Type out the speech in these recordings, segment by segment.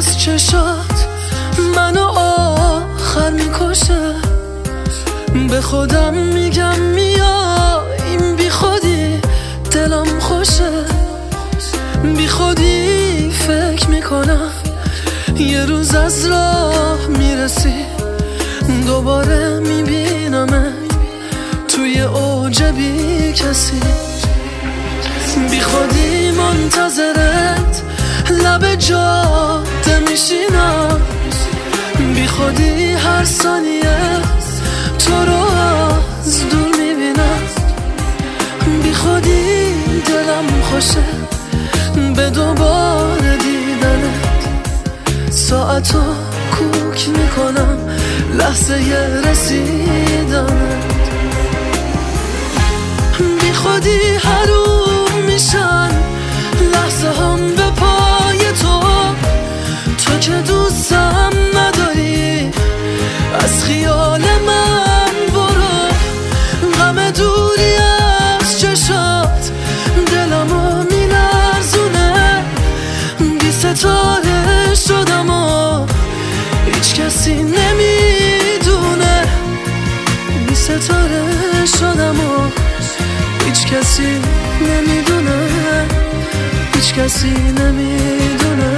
از چشات منو آخر میکشه. به خودم میگم میا این بی خودی دلم خوشه. بی خودی فکر میکنم یه روز از راه میرسی دوباره میبینمت توی اوج بی کسی. بی خودی منتظرت لب جاده میشینم. بی خودی هر ثانیه تو رو از دور میبینم. بی خودی دلم خوشه به دوباره دیدنت. ساعتو کوک میکنم لحظه رسیدنت. بی خودی حروم میشن لحظه هم به پای تو. تو که دوستم نداری از خیال من برو. غم دوری از چشات دلمو میلرزونه. بی ستاره شدم و هیچ کسی نمیدونه. بی ستاره شدم و هیچ کسی نمیدونه. هیچ کسی نمیدونه.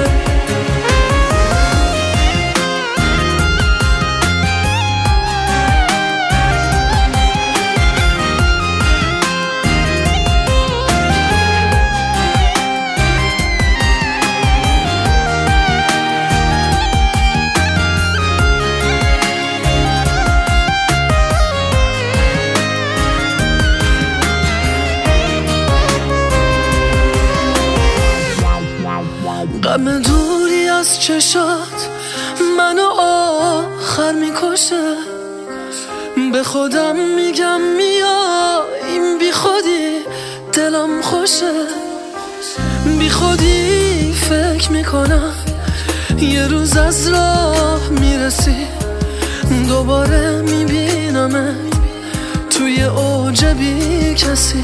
غم دوری از چشات منو آخر میکشه. به خودم میگم میا این بی خودی دلم خوشه. بی خودی فکر میکنم یه روز از راه میرسی دوباره میبینمت توی اوج بی کسی.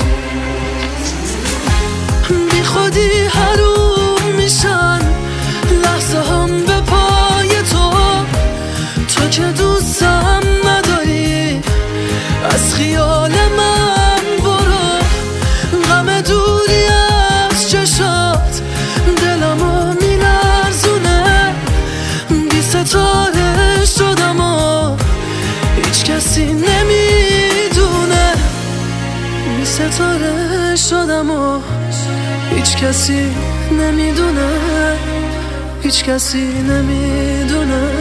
بی خودی حروم میشن لحظه هم به پای تو. تو که دوستم نداری از خیال من برو. غم دوری از چشات دلمو میلرزونه. بی ستاره شدم و هیچ کسی نمیدونه. بی ستاره شدم و هیچ کسی نمیدونه. هیچ کسی نمیدونه.